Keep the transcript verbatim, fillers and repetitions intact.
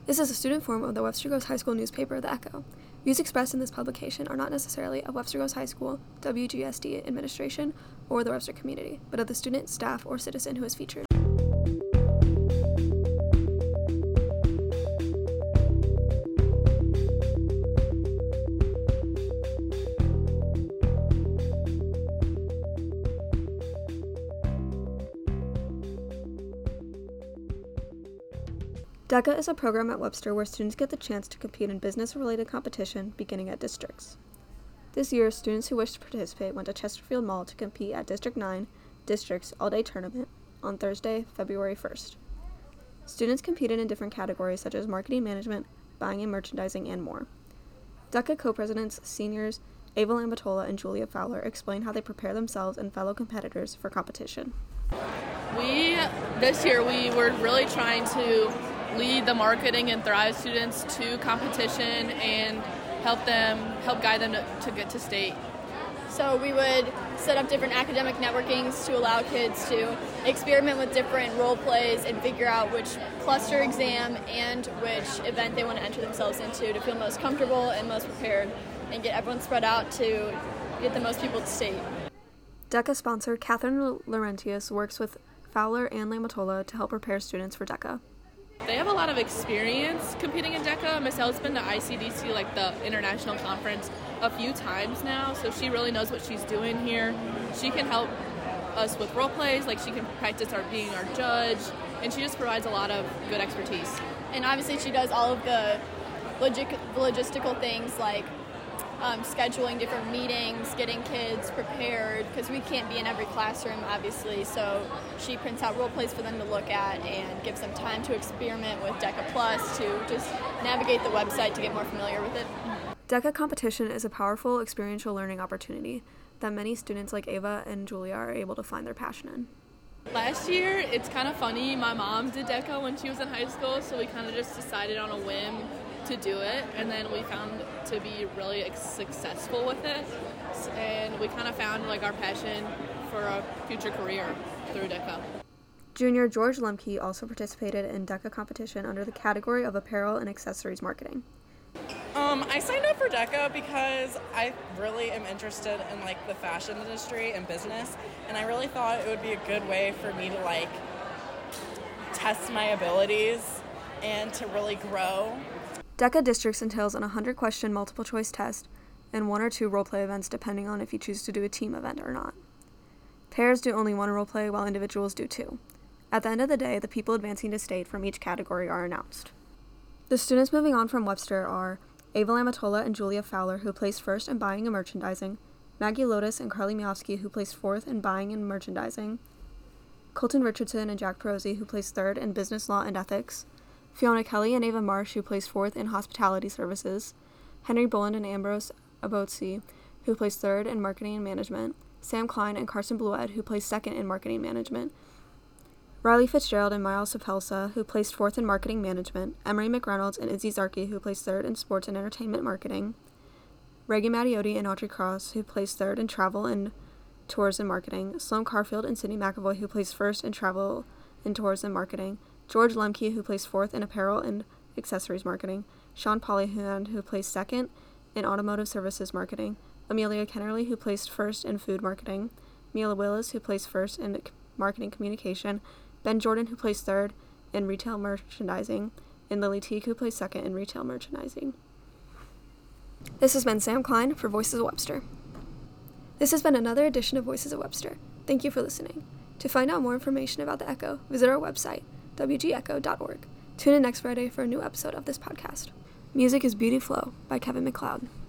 This is a student form of the Webster Groves High School newspaper, The Echo. Views expressed in this publication are not necessarily of Webster Groves High School, W G S D administration, or the Webster community, but of the student, staff, or citizen who is featured. DECA is a program at Webster where students get the chance to compete in business-related competition beginning at districts. This year, students who wish to participate went to Chesterfield Mall to compete at District nine District's All-Day Tournament on Thursday, February first. Students competed in different categories such as marketing management, buying and merchandising, and more. DECA co-presidents, seniors Ava Lamatola and Julia Fowler explain how they prepare themselves and fellow competitors for competition. We, this year, we were really trying to lead the Marketing and Thrive students to competition and help them, help guide them to, to get to state. So we would set up different academic networkings to allow kids to experiment with different role plays and figure out which cluster exam and which event they want to enter themselves into to feel most comfortable and most prepared and get everyone spread out to get the most people to state. DECA sponsor Catherine Laurentius works with Fowler and Lamatola to help prepare students for DECA. They have a lot of experience competing in DECA. Miss Elle's been to I C D C, like the international conference, a few times now, so she really knows what she's doing here. She can help us with role plays, like she can practice our being our judge, and she just provides a lot of good expertise. And obviously she does all of the logis- logistical things like Um, scheduling different meetings, getting kids prepared, because we can't be in every classroom, obviously, so she prints out role plays for them to look at and gives them time to experiment with DECA Plus to just navigate the website to get more familiar with it. DECA competition is a powerful experiential learning opportunity that many students like Ava and Julia are able to find their passion in. Last year, it's kind of funny, my mom did DECA when she was in high school, so we kind of just decided on a whim to do it, and then we found to be really successful with it, and we kind of found like our passion for a future career through DECA. Junior George Lemke also participated in DECA competition under the category of apparel and accessories marketing. Um, I signed up for DECA because I really am interested in like the fashion industry and business, and I really thought it would be a good way for me to like test my abilities and to really grow. DECA Districts entails an one hundred question multiple choice test and one or two role play events depending on if you choose to do a team event or not. Pairs do only one role play while individuals do two. At the end of the day, the people advancing to state from each category are announced. The students moving on from Webster are Ava Lamatola and Julia Fowler, who placed first in buying and merchandising, Maggie Lotus and Carly Miofsky, who placed fourth in buying and merchandising, Colton Richardson and Jack Perosi, who placed third in business law and ethics, Fiona Kelly and Ava Marsh, who placed fourth in hospitality services, Henry Boland and Ambrose Abotsi, who placed third in marketing and management, Sam Klein and Carson Blued, who placed second in marketing management, Riley Fitzgerald and Miles Sapelsa, who placed fourth in marketing management, Emery McReynolds and Izzy Zarki, who placed third in sports and entertainment marketing, Reagan Mattiotti and Audrey Cross, who placed third in travel and tourism marketing, Sloan Carfield and Sydney McAvoy, who placed first in travel and tourism marketing, George Lemke, who placed fourth in apparel and accessories marketing, Sean Polyhand, who placed second in automotive services marketing, Amelia Kennerly, who placed first in food marketing, Mila Willis, who placed first in marketing communication, Ben Jordan, who placed third in retail merchandising, and Lily Teague, who placed second in retail merchandising. This has been Sam Klein for Voices of Webster. This has been another edition of Voices of Webster. Thank you for listening. To find out more information about the Echo, visit our website, w g echo dot org. Tune in next Friday for a new episode of this podcast. Music is Beauty Flow by Kevin MacLeod.